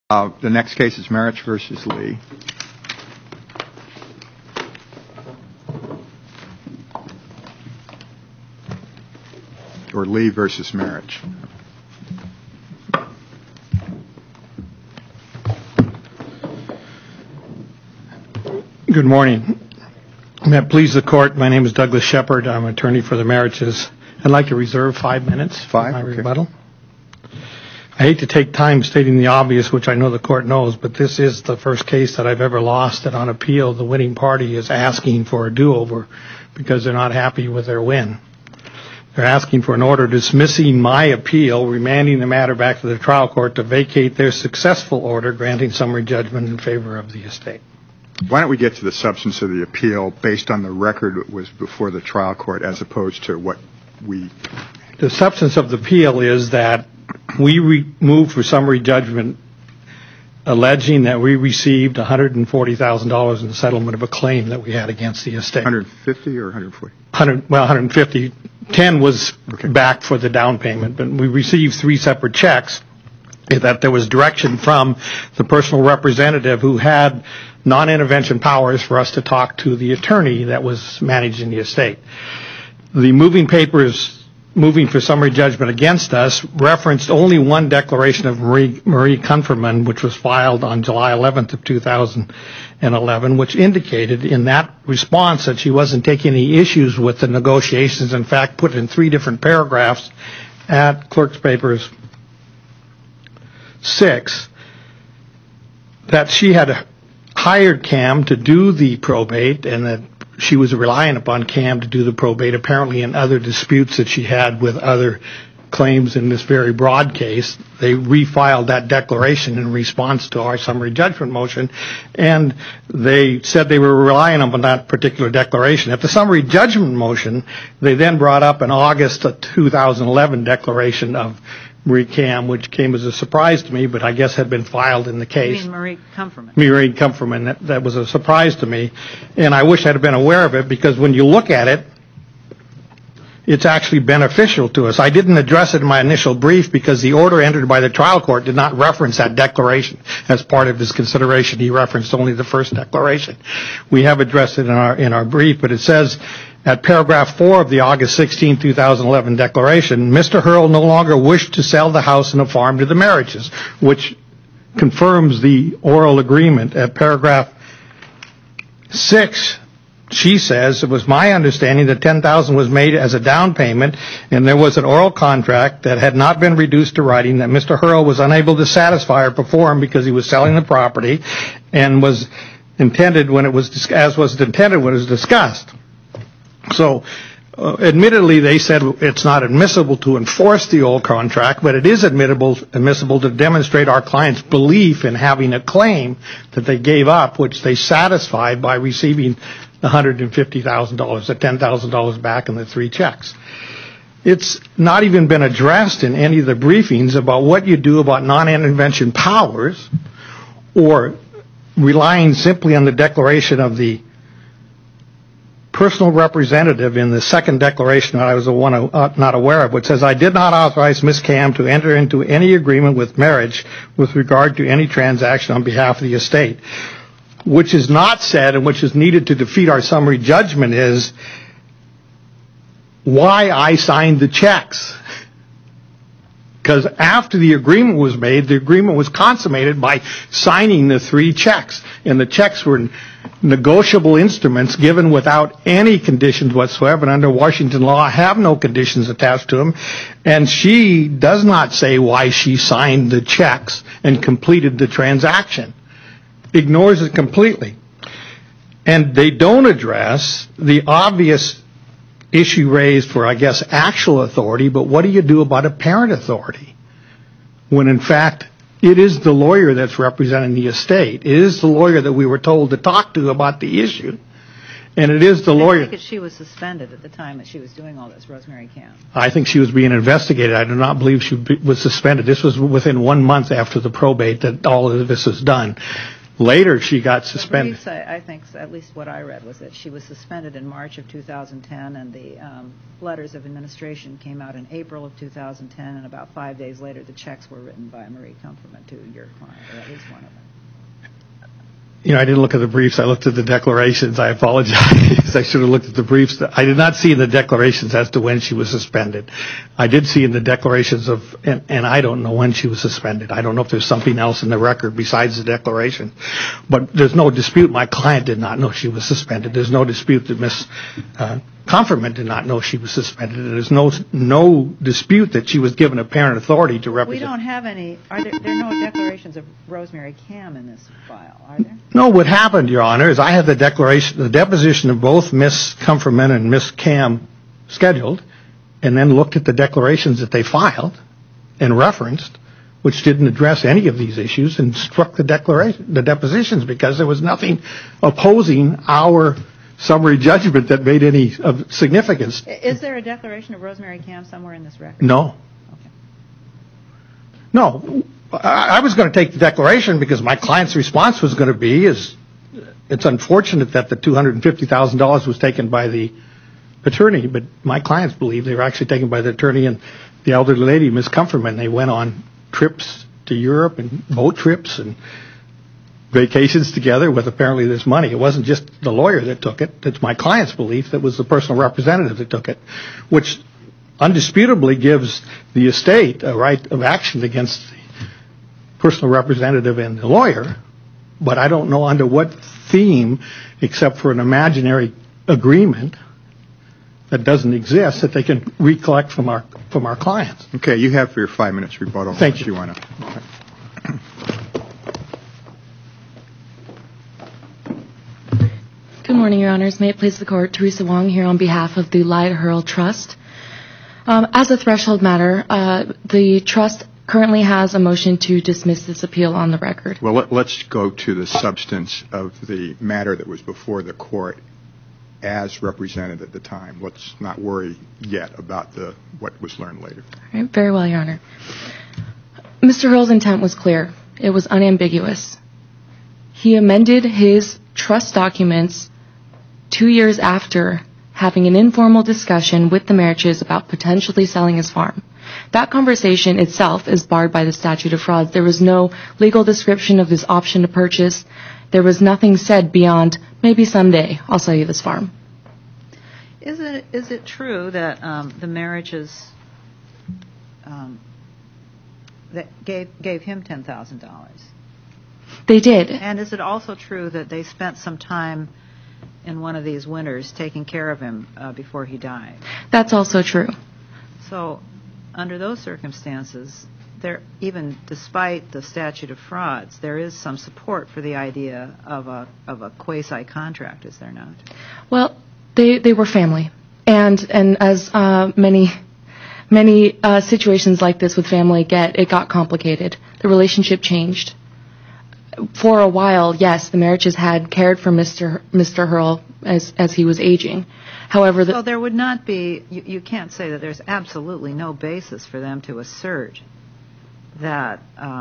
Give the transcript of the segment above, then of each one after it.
The next case is Marich versus Lee. Or Lee versus Marich. Good morning. May it please the court, my name is Douglas Shepard. I'm an attorney for the Mariches. I'd like to reserve 5 minutes for my rebuttal. I hate to take time stating the obvious, which I know the court knows, but this is the first case that I've ever lost, and on appeal the winning party is asking for a do-over because they're not happy with their win. They're asking for an order dismissing my appeal, remanding the matter back to the trial court to vacate their successful order granting summary judgment in favor of the estate. Why don't we get to the substance of the appeal based on the record that was before the trial court as opposed to what we... The substance of the appeal is that we moved for summary judgment alleging that we received $140,000 in the settlement of a claim that we had against the estate. 150 or 140? 150. 10 was back for the down payment, but we received 3 separate checks that there was direction from the personal representative who had non-intervention powers for us to talk to the attorney that was managing the estate. The moving papers moving for summary judgment against us referenced only one declaration of Marie Kunferman, which was filed on July 11th of 2011, which indicated in that response that she wasn't taking any issues with the negotiations. In fact, put in 3 different paragraphs at Clerk's Papers 6 that she had hired Cam to do the probate and that she was relying upon Cam to do the probate, apparently in other disputes that she had with other claims in this very broad case. They refiled that declaration in response to our summary judgment motion, and they said they were relying upon that particular declaration. At the summary judgment motion, they then brought up an August 2011 declaration of Marie Cam, which came as a surprise to me, but I guess had been filed in the case. You mean Marie Kunferman? Marie Kunferman. That was a surprise to me, and I wish I'd been aware of it, because when you look at it, it's actually beneficial to us. I didn't address it in my initial brief because the order entered by the trial court did not reference that declaration as part of his consideration. He referenced only the first declaration. We have addressed it in our brief, but it says at paragraph 4 of the August 16, 2011 declaration, Mr. Hurl no longer wished to sell the house and the farm to the Mariches, which confirms the oral agreement. At paragraph 6, she says, it was my understanding that $10,000 was made as a down payment, and there was an oral contract that had not been reduced to writing that Mr. Hurl was unable to satisfy or perform because he was selling the property and was intended when it was, as was intended when it was discussed. So, admittedly, they said it's not admissible to enforce the old contract, but it is admissible to demonstrate our client's belief in having a claim that they gave up, which they satisfied by receiving the $150,000, the $10,000 back in the 3 checks. It's not even been addressed in any of the briefings about what you do about non-intervention powers or relying simply on the declaration of the personal representative in the second declaration that I was the one not aware of, which says, I did not authorize Ms. Cam to enter into any agreement with marriage with regard to any transaction on behalf of the estate. Which is not said and which is needed to defeat our summary judgment is why I signed the checks. Because after the agreement was made, the agreement was consummated by signing the 3 checks. And the checks were negotiable instruments given without any conditions whatsoever. And under Washington law, have no conditions attached to them. And she does not say why she signed the checks and completed the transaction. Ignores it completely. And they don't address the obvious issue raised for, I guess, actual authority, but what do you do about apparent authority? When, in fact, it is the lawyer that's representing the estate. It is the lawyer that we were told to talk to about the issue. And it is the lawyer. I think she was suspended at the time that she was doing all this, Rosemary Cam. I think she was being investigated. I do not believe she was suspended. This was within 1 month after the probate that all of this was done. Later, she got The suspended. briefs, I think, at least what I read, was that she was suspended in March of 2010, and the letters of administration came out in April of 2010, and about 5 days later, the checks were written by Marie Comfortman to your client, or at least one of them. You know, I didn't look at the briefs. I looked at the declarations. I apologize. I should have looked at the briefs. I did not see in the declarations as to when she was suspended. I did see in the declarations of, and I don't know when she was suspended. I don't know if there's something else in the record besides the declaration. But there's no dispute. My client did not know she was suspended. There's no dispute that Ms. Comfortman did not know she was suspended. There's no dispute that she was given apparent authority to represent. We don't have any, there are no declarations of Rosemary Cam in this file, are there? No, what happened, Your Honor, is I had the deposition of both Ms. Comfortman and Ms. Cam scheduled, and then looked at the declarations that they filed and referenced, which didn't address any of these issues, and struck the depositions because there was nothing opposing our summary judgment that made any of significance. Is there a declaration of Rosemary Cam somewhere in this record? No. Okay. No. I was going to take the declaration because my client's response was going to be it's unfortunate that the $250,000 was taken by the attorney, but my clients believe they were actually taken by the attorney and the elderly lady, Ms. Comfortman. They went on trips to Europe and boat trips and vacations together with apparently this money. It wasn't just the lawyer that took it. It's my client's belief that was the personal representative that took it, which undisputably gives the estate a right of action against the personal representative and the lawyer, but I don't know under what theme, except for an imaginary agreement that doesn't exist, that they can recollect from our clients. Okay, you have for your 5 minutes rebuttal. Thank you. You want to. Good morning, Your Honors. May it please the Court, Teresa Wong here on behalf of the Lyde Hurl Trust. As a threshold matter, the Trust currently has a motion to dismiss this appeal on the record. Well, let's go to the substance of the matter that was before the court as represented at the time. Let's not worry yet about what was learned later. All right, very well, Your Honor. Mr. Hurl's intent was clear. It was unambiguous. He amended his trust documents 2 years after having an informal discussion with the Marriages about potentially selling his farm. That conversation itself is barred by the statute of frauds. There was no legal description of this option to purchase. There was nothing said beyond, maybe someday I'll sell you this farm. Is it true that the Marriages that gave him $10,000? They did. And is it also true that they spent some time in one of these winters taking care of him before he died? That's also true. So, under those circumstances, even despite the statute of frauds, there is some support for the idea of a quasi-contract, is there not? Well, they were family, and as many situations like this with family it got complicated. The relationship changed. For a while, yes, the Marriages had cared for Mr. Hurl as he was aging. However, so there would not be, you can't say that there's absolutely no basis for them to assert that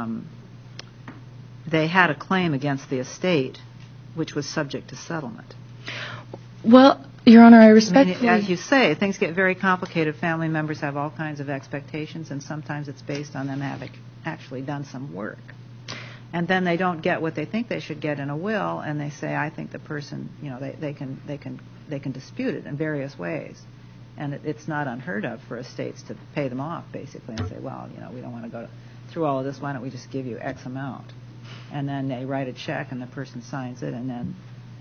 they had a claim against the estate which was subject to settlement. Well, Your Honor, I respectfully... as you say, things get very complicated. Family members have all kinds of expectations, and sometimes it's based on them having actually done some work. And then they don't get what they think they should get in a will, and they say, I think the person, they can dispute it in various ways. And it's not unheard of for estates to pay them off, basically, and say, well, we don't want to go through all of this. Why don't we just give you X amount? And then they write a check, and the person signs it, and then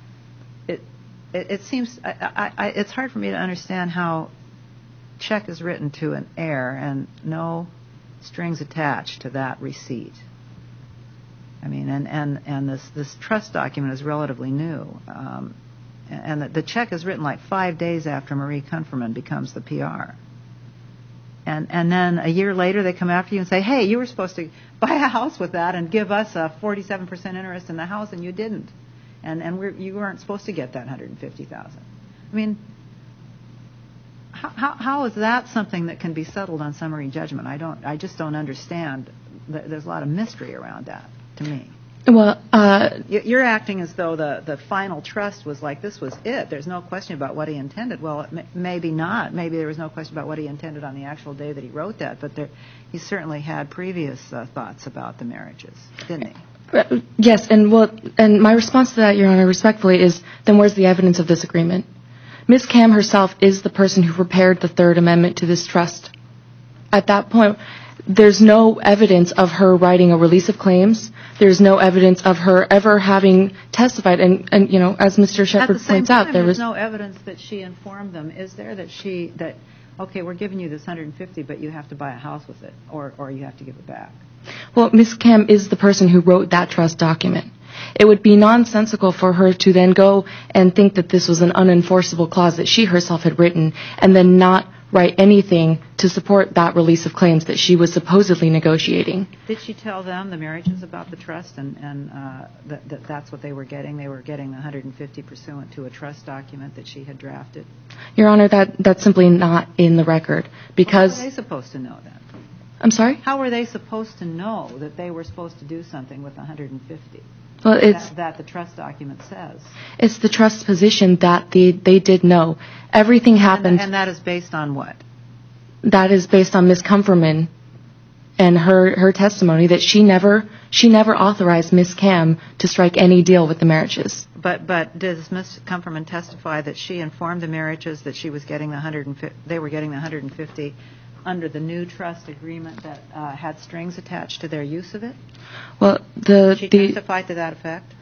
it seems it's hard for me to understand how check is written to an heir and no strings attached to that receipt. I mean, and this trust document is relatively new, and the check is written like 5 days after Marie Comfortman becomes the PR. And then a year later they come after you and say, hey, you were supposed to buy a house with that and give us a 47% interest in the house, and you didn't. And you weren't supposed to get that $150,000. I mean, how is that something that can be settled on summary judgment? I just don't understand. There's a lot of mystery around that to me. Well, You're acting as though the final trust was like this was it. There's no question about what he intended. Well, maybe not. Maybe there was no question about what he intended on the actual day that he wrote that, but he certainly had previous thoughts about the marriages, didn't he? yes, and my response to that, Your Honor, respectfully, is then where's the evidence of this agreement? Ms. Kam herself is the person who prepared the Third Amendment to this trust. At that point, there's no evidence of her writing a release of claims. There's no evidence of her ever having testified. And as Mr. Shepard points out, there's no evidence that she informed them, is there, that okay, we're giving you this $150, but you have to buy a house with it, or you have to give it back. Well, Ms. Kam is the person who wrote that trust document. It would be nonsensical for her to then go and think that this was an unenforceable clause that she herself had written and then not write anything to support that release of claims that she was supposedly negotiating. Did she tell them, the marriages, about the trust and that's what they were getting? They were getting the $150 pursuant to a trust document that she had drafted? Your Honor, that's simply not in the record because... How were they supposed to know that? I'm sorry? How were they supposed to know that they were supposed to do something with the $150? Well, that the trust document says. It's the trust's position that they did know. Everything happened. And that is based on what? That is based on Ms. Comferman and her testimony that she never authorized Ms. Kam to strike any deal with the marriages. But does Ms. Comferman testify that she informed the marriages that she was getting the $150? They were getting the $150 under the new trust agreement that had strings attached to their use of it? Well, she testified to that effect?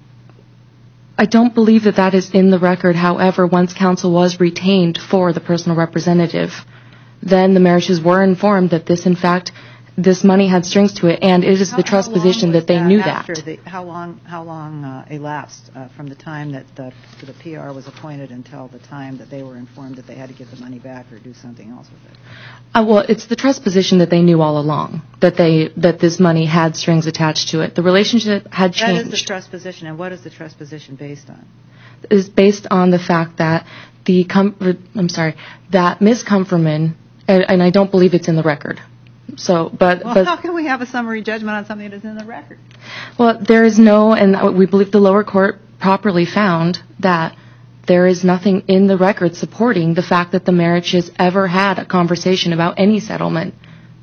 I don't believe that is in the record. However, once counsel was retained for the personal representative, then the marriages were informed that this money had strings to it, and it is the trust position that they knew that. How long elapsed from the time that the PR was appointed until the time that they were informed that they had to give the money back or do something else with it? Well, it's the trust position that they knew all along, that this money had strings attached to it. The relationship had changed. That is the trust position, and what is the trust position based on? It is based on the fact that that Ms. Comferman, and I don't believe it's in the record. But how can we have a summary judgment on something that is in the record? Well, there is and we believe the lower court properly found that there is nothing in the record supporting the fact that the marriages ever had a conversation about any settlement.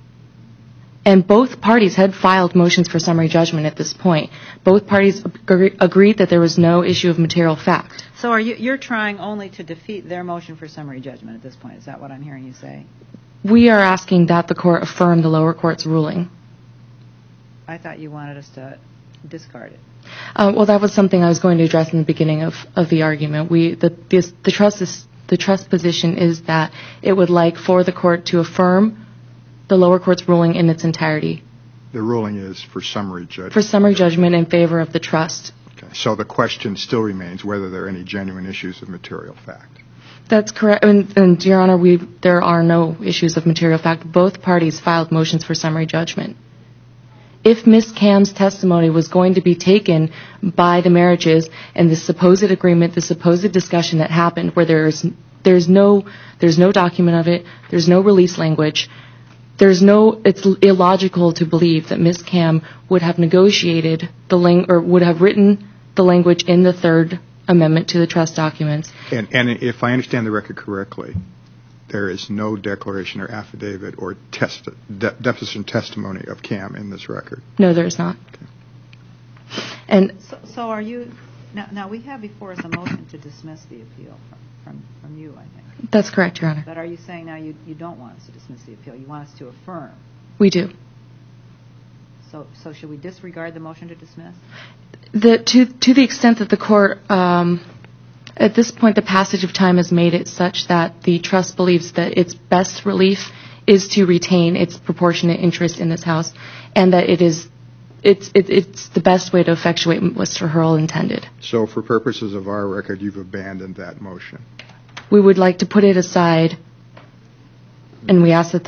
And both parties had filed motions for summary judgment at this point. Both parties agreed that there was no issue of material fact. So you're trying only to defeat their motion for summary judgment at this point? Is that what I'm hearing you say? We are asking that the court affirm the lower court's ruling. I thought you wanted us to discard it. Well, that was something I was going to address in the beginning of the argument. The trust position is that it would like for the court to affirm the lower court's ruling in its entirety. The ruling is for summary judgment. For summary judgment in favor of the trust. Okay. So the question still remains whether there are any genuine issues of material fact. That's correct. And Your Honor, there are no issues of material fact. Both parties filed motions for summary judgment. If Ms. Kam's testimony was going to be taken by the marriages and the supposed agreement, the supposed discussion that happened where there's no document of it, there's no release language, it's illogical to believe that Ms. Kam would have negotiated or would have written the language in the Third Amendment to the trust documents. And if I understand the record correctly, there is no declaration or affidavit or deposition testimony of Kam in this record. No, there is not. Okay. And so are you now? We have before us a motion to dismiss the appeal from you, I think. That's correct, Your Honor. But are you saying now you don't want us to dismiss the appeal? You want us to affirm? We do. So should we disregard the motion to dismiss? To the extent that the court, at this point, the passage of time has made it such that the trust believes that its best relief is to retain its proportionate interest in this house, and that it's the best way to effectuate what Mr. Hurl intended. So for purposes of our record, you've abandoned that motion. We would like to put it aside, and we ask that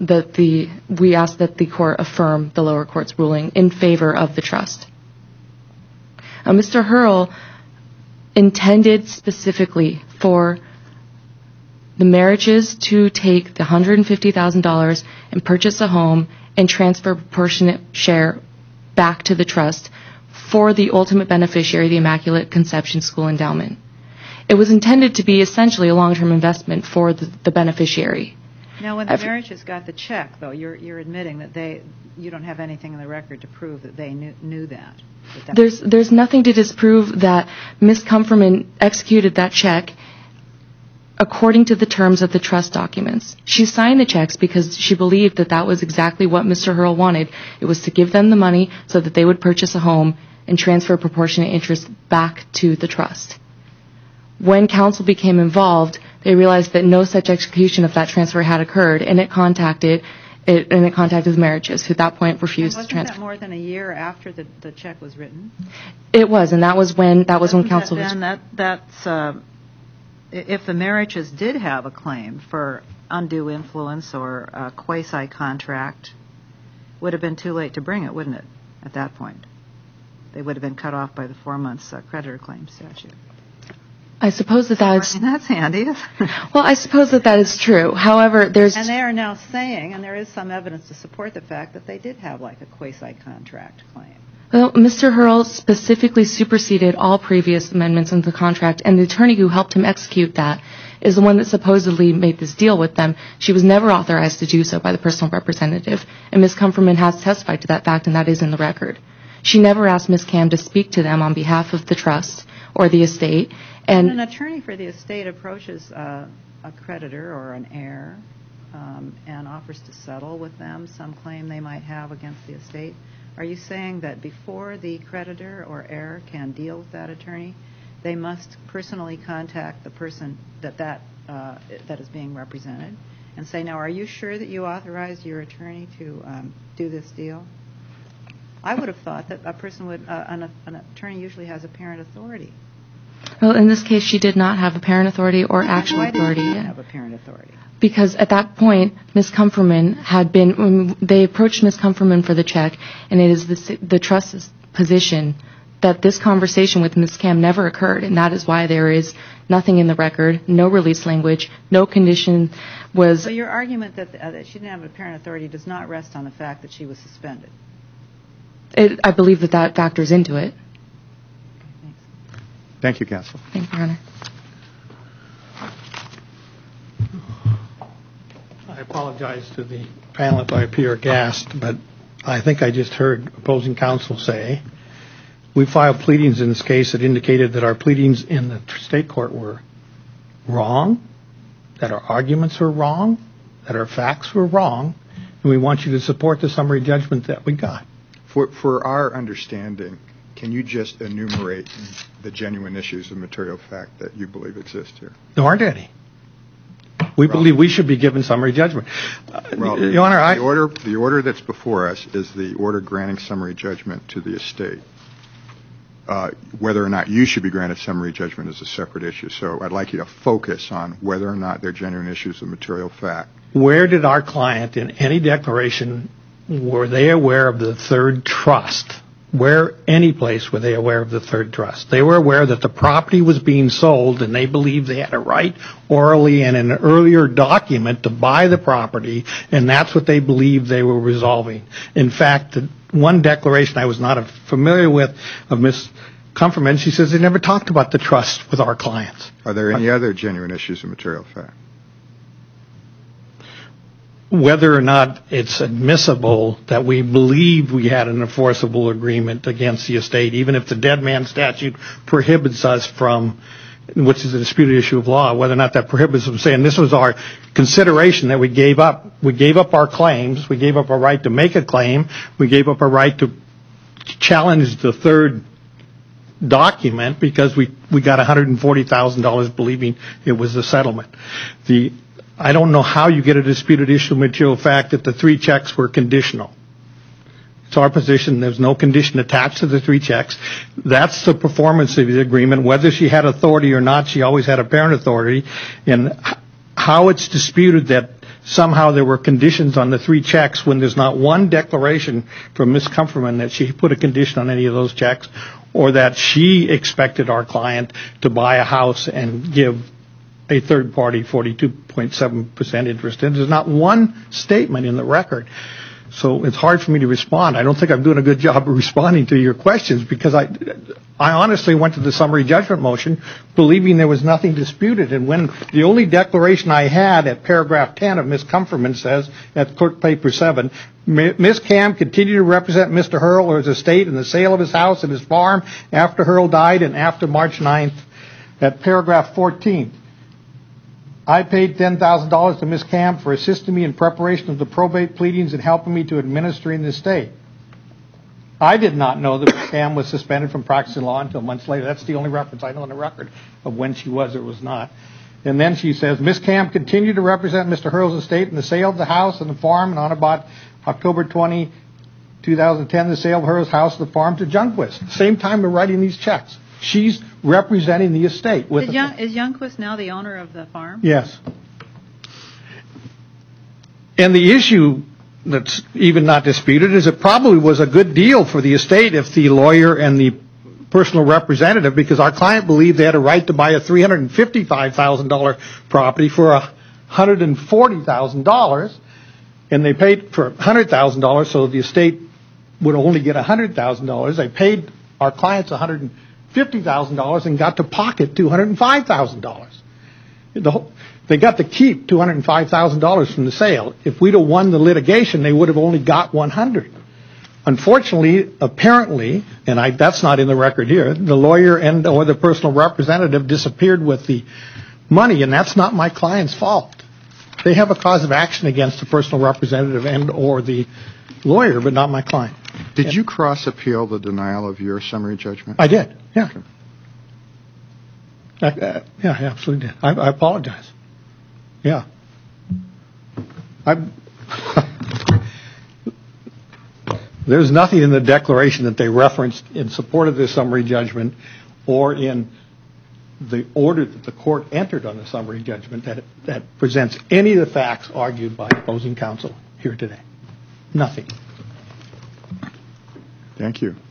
the court affirm the lower court's ruling in favor of the trust. Mr. Hurl intended specifically for the marriages to take the $150,000 and purchase a home and transfer proportionate share back to the trust for the ultimate beneficiary, the Immaculate Conception School Endowment. It was intended to be essentially a long-term investment for the beneficiary. Now, when the marriages got the check, though, you're admitting that you don't have anything in the record to prove that they knew that. There's nothing to disprove that Ms. Comferman executed that check according to the terms of the trust documents. She signed the checks because she believed that was exactly what Mr. Hurl wanted. It was to give them the money so that they would purchase a home and transfer proportionate interest back to the trust. When counsel became involved, they realized that no such execution of that transfer had occurred, and it contacted the marriages, who at that point refused to transfer. Wasn't that more than a year after the check was written? It was, and that was when counsel was. That's if the marriages did have a claim for undue influence or a quasi-contract, would have been too late to bring it, wouldn't it? At that point, they would have been cut off by the 4 months creditor claim statute. I suppose that's handy. Isn't it? Well, I suppose that is true. However, and they are now saying, and there is some evidence to support the fact that they did have like a quasi-contract claim. Well, Mr. Hurl specifically superseded all previous amendments in the contract, and the attorney who helped him execute that is the one that supposedly made this deal with them. She was never authorized to do so by the personal representative, and Ms. Comferman has testified to that fact, and that is in the record. She never asked Ms. Cam to speak to them on behalf of the trust or the estate. And an attorney for the estate approaches a creditor or an heir and offers to settle with them some claim they might have against the estate. Are you saying that before the creditor or heir can deal with that attorney, they must personally contact the person that is being represented and say, now, are you sure that you authorized your attorney to do this deal? I would have thought that an attorney usually has apparent authority. Well, in this case, she did not have apparent authority or actual authority. Why did she have apparent authority? Because at that point, Ms. Comferman they approached Ms. Comferman for the check, and it is the trust's position that this conversation with Ms. Cam never occurred, and that is why there is nothing in the record, no release language, no condition was... So your argument that she didn't have apparent authority does not rest on the fact that she was suspended? I believe that factors into it. Thank you, counsel. Thank you, Your Honor. I apologize to the panel if I appear aghast, but I think I just heard opposing counsel say we filed pleadings in this case that indicated that our pleadings in the state court were wrong, that our arguments were wrong, that our facts were wrong, and we want you to support the summary judgment that we got. For our understanding, can you just enumerate the genuine issues of material fact that you believe exist here? There aren't any. We believe we should be given summary judgment. Your Honor, the order that's before us is the order granting summary judgment to the estate. Whether or not you should be granted summary judgment is a separate issue. So I'd like you to focus on whether or not they're genuine issues of material fact. Where did our client in any declaration, were they aware of the third trust? Where any place were they aware of the third trust? They were aware that the property was being sold, and they believed they had a right orally and in an earlier document to buy the property, and that's what they believed they were resolving. In fact, the one declaration I was not familiar with of Ms. Comferman, she says they never talked about the trust with our clients. Are there any other genuine issues of material fact? Whether or not it's admissible that we believe we had an enforceable agreement against the estate, even if the dead man statute prohibits us from, which is a disputed issue of law, whether or not that prohibits us from saying this was our consideration that we gave up. We gave up our claims. We gave up our right to make a claim. We gave up our right to challenge the third document because we got $140,000 believing it was a settlement. I don't know how you get a disputed issue of material fact that the three checks were conditional. It's our position there's no condition attached to the three checks. That's the performance of the agreement. Whether she had authority or not, she always had apparent authority. And how it's disputed that somehow there were conditions on the three checks when there's not one declaration from Ms. Comferman that she put a condition on any of those checks or that she expected our client to buy a house and give a third party 42.7% interest in. There's not one statement in the record. So it's hard for me to respond. I don't think I'm doing a good job of responding to your questions because I honestly went to the summary judgment motion believing there was nothing disputed. And when the only declaration I had at paragraph 10 of Ms. Comferman says, at clerk paper 7, Ms. Cam continued to represent Mr. Hurl or his estate in the sale of his house and his farm after Hurl died and after March 9th. At paragraph 14, I paid $10,000 to Ms. Cam for assisting me in preparation of the probate pleadings and helping me to administer in the estate. I did not know that Ms. Cam was suspended from practicing law until months later. That's the only reference I know on the record of when she was or was not. And then she says, Ms. Cam continued to represent Mr. Hurl's estate in the sale of the house and the farm, and on about October 20, 2010, the sale of Hurl's house and the farm to Junquist. Same time we're writing these checks. She's representing the estate. Is Youngquist now the owner of the farm? Yes. And the issue that's even not disputed is it probably was a good deal for the estate if the lawyer and the personal representative, because our client believed they had a right to buy a $355,000 property for $140,000, and they paid for $100,000, so the estate would only get $100,000. They paid our clients $150,000 and got to pocket $205,000. They got to keep $205,000 from the sale. If we'd have won the litigation, they would have only got $100,000. Unfortunately, apparently, and that's not in the record here, the lawyer and or the personal representative disappeared with the money, and that's not my client's fault. They have a cause of action against the personal representative and or the lawyer, but not my client. Did you cross-appeal the denial of your summary judgment? I did, yeah. Okay. Yeah, I absolutely did. I apologize. Yeah. There's nothing in the declaration that they referenced in support of this summary judgment or in the order that the court entered on the summary judgment that presents any of the facts argued by opposing counsel here today. Nothing. Thank you.